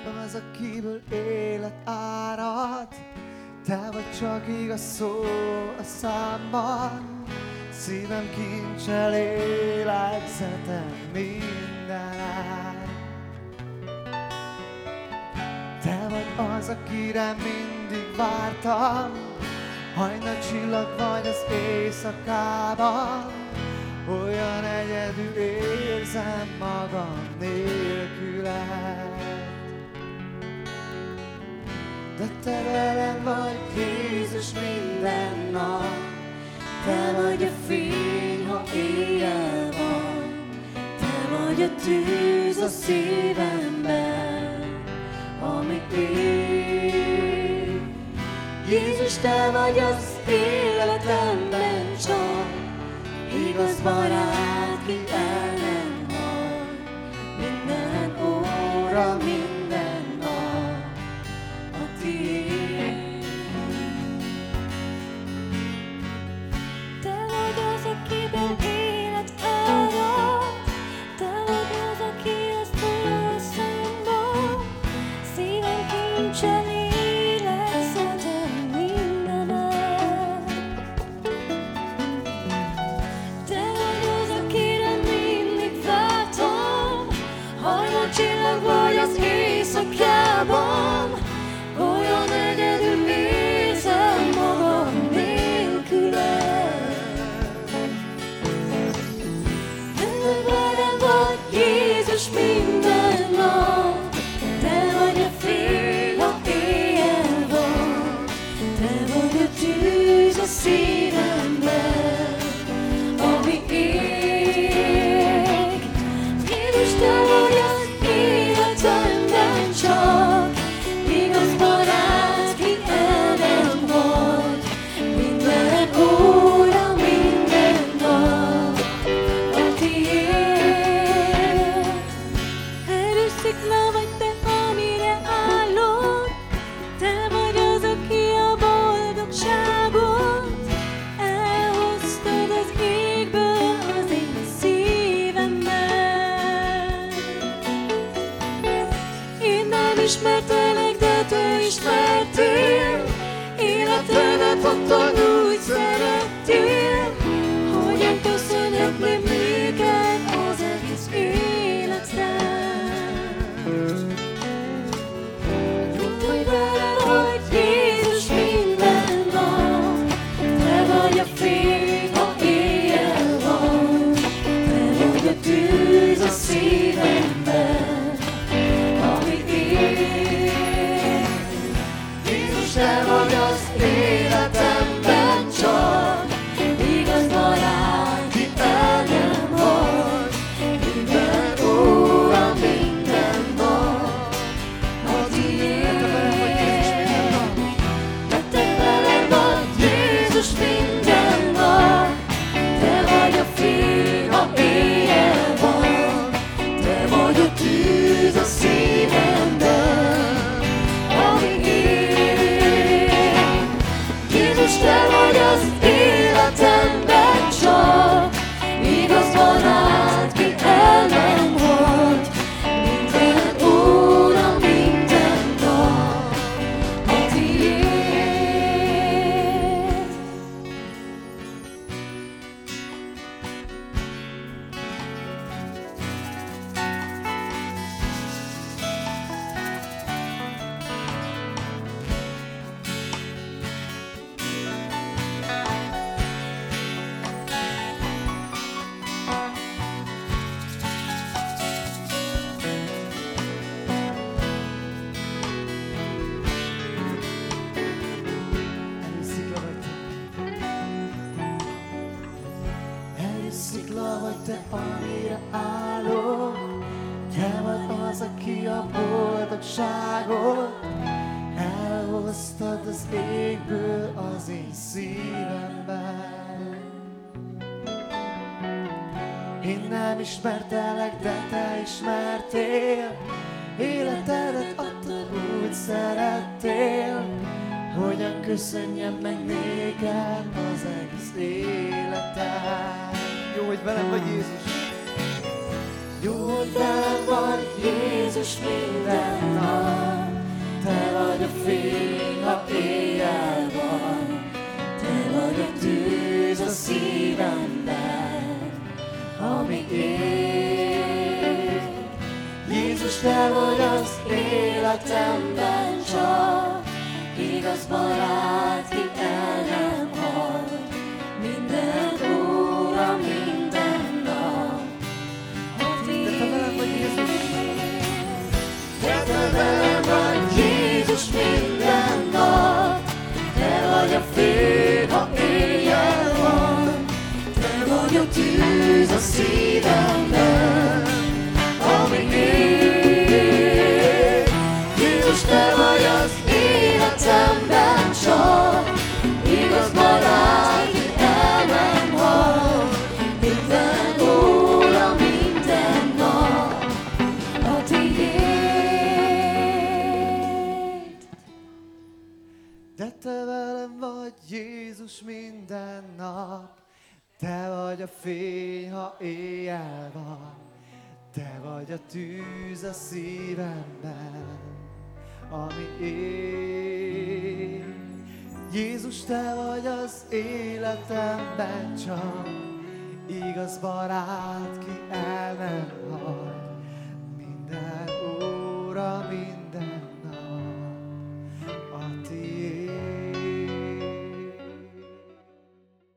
az, akiből élet árad. Te vagy csak igaz szó a számban, szívem kincse, lélegzetem minden ár. Te vagy az, akire mindig vártam, hajnal csillag vagy az éjszakában, olyan egyedül érzem magam nélküled. De te velem vagy, Jézus, minden nap. Te vagy a fény, ha éjjel van. Te vagy a tűz a szívemben, ami ég. Jézus, te vagy az életemben csak, igaz barát, ki el nem hagy. Minden óra, minden nap a tiéd. Te vagy az, akiben élet árad. Te vagy az, aki azt mondja a számban. Szívem kincse, lélegzetem mindened. Te vagy az, akire mindig vártam, hajnal csillag vagy az éjszakában, olyan egyedül érzem magam nélküled. Te velem vagy, Jézus, minden nap. Te vagy a fény, ha éjjel van. Te vagy a tűz a szívemben, ami ég. Jézus, te vagy az életemben csak, igaz barát, ki el nem hagy. Minden óra, minden nap a tiéd. Erős szikla vagy te, amire állok. Te vagy az, aki a boldogságot elhoztad az égből az én szívemben. Én nem ismertelek, de te ismertél. Életedet adtad, úgy szerettél. Hogyan köszönhetném néked az egész életem? Hogy velem vagy, Jézus, minden nap. Te vagy a fény, ha éjjel van. Te vagy a tűz a szívemben, ami ég. Jézus, te vagy az életemben csak, igaz barát, ki el nem hagy. Minden óra, minden nap a tiéd. De te velem vagy, Jézus, minden nap. Te vagy a fény, ha éjjel van. Te vagy a tűz a szívemben, ami ég. Jézus, te vagy az életemben csak, igaz barát, ki el nem hagy. Minden óra, minden nap a tiéd. Erős szikla vagy te, amire állok. Te vagy az, aki a boldogságot elhoztad az égből az én szívemben. Én nem ismertelek, de te ismertél. Életedet adtad, úgy szerettél. Hogyan köszönjem meg néked az egész életem. Jó, hogy velem vagy, Jézus. Jó, hogy velem vagy Jézus minden nap. Te vagy a fény, ha éjjel van. Te vagy a tűz a szívemben, ami ég. Jézus, te vagy az életemben csak, igaz barát, ki el nem hagy. Minden óra, minden nap, a tiéd. De te velem vagy Jézus minden nap. Te vagy a fény, ha éjjel van. Te vagy a tűz a szívemben, ami ég. Jézus, te vagy az életemben csak, igaz barát, ki el nem hagy. Minden óra, minden nap, a tiéd. De te velem vagy Jézus minden nap. Te vagy a fény, ha éjjel van. Te vagy a tűz a szívemben, ami ég. Jézus, te vagy az életemben csak, igaz barát, ki el nem hagy.